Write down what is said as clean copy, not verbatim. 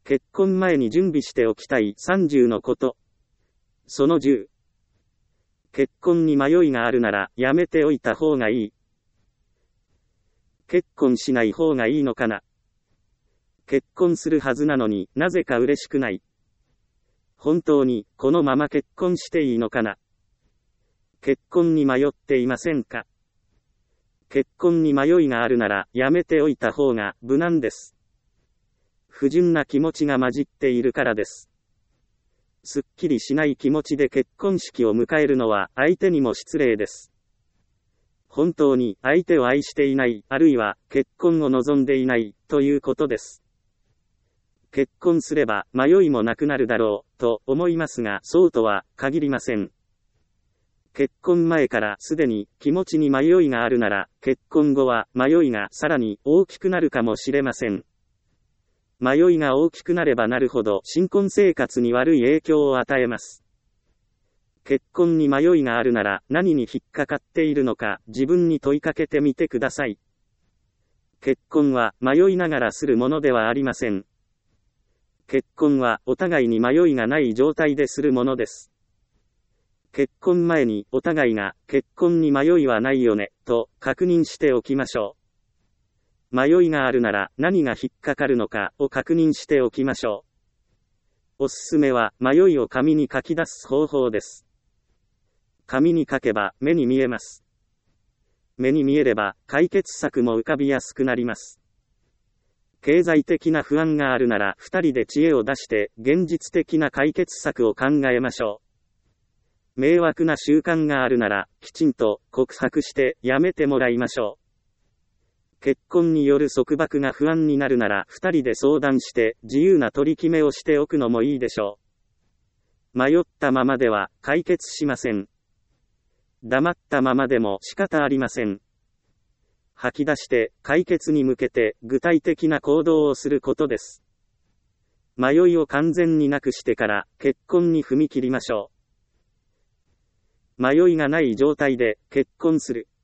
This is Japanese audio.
結婚前に準備しておきたい30のこと。その10。結婚に迷いがあるならやめておいた方がいい。結婚しない方がいいのかな。結婚するはずなのになぜか嬉しくない。本当にこのまま結婚していいのかな。結婚に迷っていませんか。結婚に迷いがあるならやめておいた方が無難です。不純な気持ちが混じっているからです。すっきりしない気持ちで結婚式を迎えるのは相手にも失礼です。本当に相手を愛していない、あるいは結婚を望んでいないということです。結婚すれば迷いもなくなるだろうと思いますが、そうとは限りません。結婚前からすでに気持ちに迷いがあるなら、結婚後は迷いがさらに大きくなるかもしれません。迷いが大きくなればなるほど新婚生活に悪い影響を与えます。結婚に迷いがあるなら何に引っかかっているのか自分に問いかけてみてください。結婚は迷いながらするものではありません。結婚はお互いに迷いがない状態でするものです。結婚前にお互いが結婚に迷いはないよねと確認しておきましょう。迷いがあるなら何が引っかかるのかを確認しておきましょう。おすすめは迷いを紙に書き出す方法です。紙に書けば目に見えます。目に見えれば解決策も浮かびやすくなります。経済的な不安があるなら2人で知恵を出して現実的な解決策を考えましょう。迷惑な習慣があるならきちんと告白してやめてもらいましょう。結婚による束縛が不安になるなら2人で相談して自由な取り決めをしておくのもいいでしょう。迷ったままでは解決しません。黙ったままでも仕方ありません。吐き出して解決に向けて具体的な行動をすることです。迷いを完全になくしてから結婚に踏み切りましょう。迷いがない状態で結婚する。